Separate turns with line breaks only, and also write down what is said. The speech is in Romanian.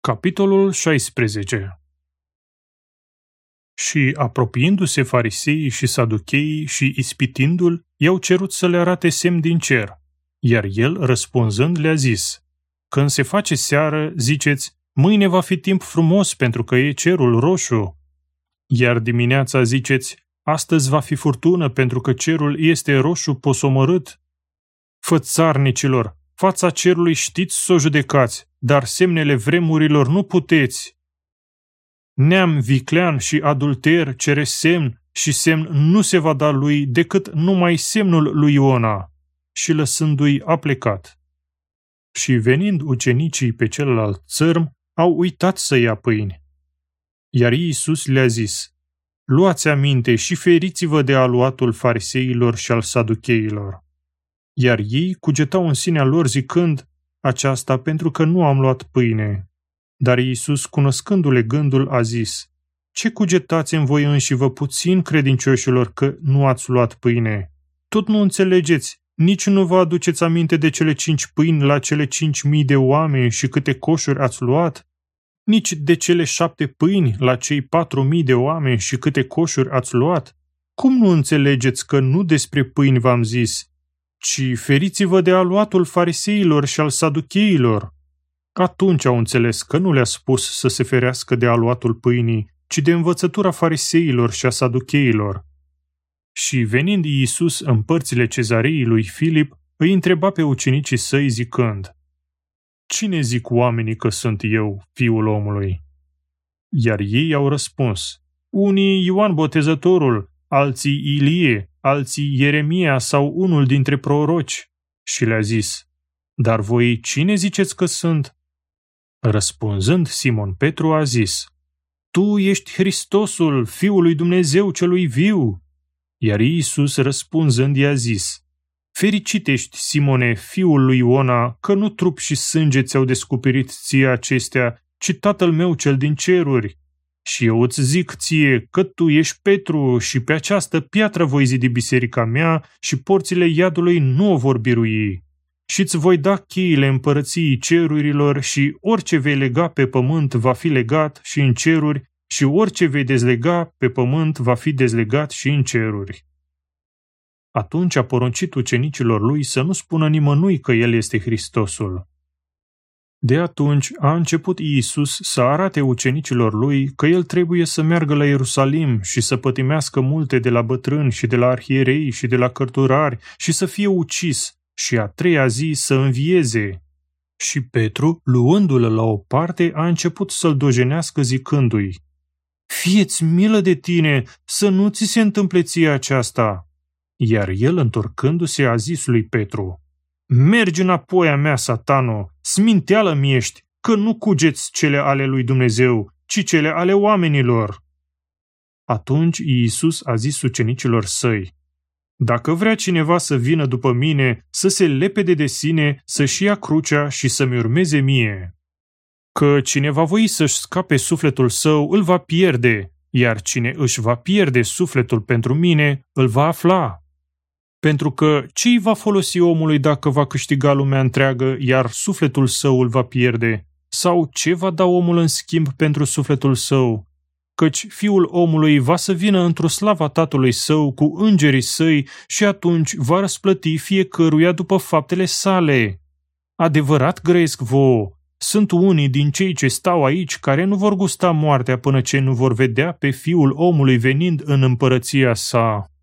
Capitolul 16. Și apropiindu-se fariseii și saducheii și ispitindu-l, i-au cerut să le arate semn din cer, iar el, răspunzând, le-a zis: Când se face seară, ziceți, mâine va fi timp frumos pentru că e cerul roșu, iar dimineața ziceți, astăzi va fi furtună pentru că cerul este roșu posomorât. Fățarnicilor, fața cerului știți să o judecați, dar semnele vremurilor nu puteți. Neam viclean și adulter cere semn și semn nu se va da lui decât numai semnul lui Iona. Și lăsându-i a plecat. Și venind ucenicii pe celălalt țărm, au uitat să ia pâini. Iar Iisus le-a zis: Luați aminte și feriți-vă de aluatul fariseilor și al saducheilor. Iar ei cugetau în sinea lor zicând: Aceasta pentru că nu am luat pâine. Dar Iisus, cunoscându-le gândul, a zis: Ce cugetați în voi înși vă puțin credincioșilor că nu ați luat pâine? Tot nu înțelegeți, nici nu vă aduceți aminte de cele 5 pâini la cele 5.000 de oameni și câte coșuri ați luat? Nici de cele 7 pâini la cei 4.000 de oameni și câte coșuri ați luat? Cum nu înțelegeți că nu despre pâini v-am zis, ci feriți-vă de aluatul fariseilor și al saducheilor? Atunci au înțeles că nu le-a spus să se ferească de aluatul pâinii, ci de învățătura fariseilor și a saducheilor. Și venind Iisus în părțile cezariei lui Filip, îi întreba pe ucenicii săi zicând: Cine zic oamenii că sunt eu, Fiul omului? Iar ei au răspuns: Unii Ioan Botezătorul, alții Ilie, alții Ieremia sau unul dintre proroci. Și le-a zis: Dar voi cine ziceți că sunt? Răspunzând, Simon Petru a zis: Tu ești Hristosul, Fiul lui Dumnezeu celui viu. Iar Iisus răspunzând i-a zis: Fericit ești, Simone, fiul lui Iona, că nu trup și sânge ți-au descoperit ție acestea, ci Tatăl meu cel din ceruri. Și eu îți zic ție că tu ești Petru și pe această piatră voi zidi biserica mea și porțile iadului nu o vor birui. Și îți voi da cheile împărăției cerurilor și orice vei lega pe pământ va fi legat și în ceruri și orice vei dezlega pe pământ va fi dezlegat și în ceruri. Atunci a poruncit ucenicilor lui să nu spună nimănui că el este Hristosul. De atunci a început Iisus să arate ucenicilor lui că el trebuie să meargă la Ierusalim și să pătimească multe de la bătrâni și de la arhierei și de la cărturari și să fie ucis și a 3-a zi să învieze. Și Petru, luându-l la o parte, a început să-l dojenească zicându-i: Fie-ți milă de tine, să nu ți se întâmple ție aceasta. Iar el, întorcându-se, a zis lui Petru: Mergi înapoi a mea, satano, sminteală-mi ești, că nu cugeți cele ale lui Dumnezeu, ci cele ale oamenilor. Atunci Iisus a zis ucenicilor săi: Dacă vrea cineva să vină după mine, să se lepede de sine, să-și ia crucea și să-mi urmeze mie. Că cine va voi să-și scape sufletul său, îl va pierde, iar cine își va pierde sufletul pentru mine, îl va afla. Pentru că ce-i va folosi omului dacă va câștiga lumea întreagă, iar sufletul său îl va pierde? Sau ce va da omul în schimb pentru sufletul său? Căci Fiul omului va să vină într-o slava Tatălui său cu îngerii săi și atunci va răsplăti fiecăruia după faptele sale. Adevărat grăiesc vouă, sunt unii din cei ce stau aici care nu vor gusta moartea până ce nu vor vedea pe Fiul omului venind în împărăția sa.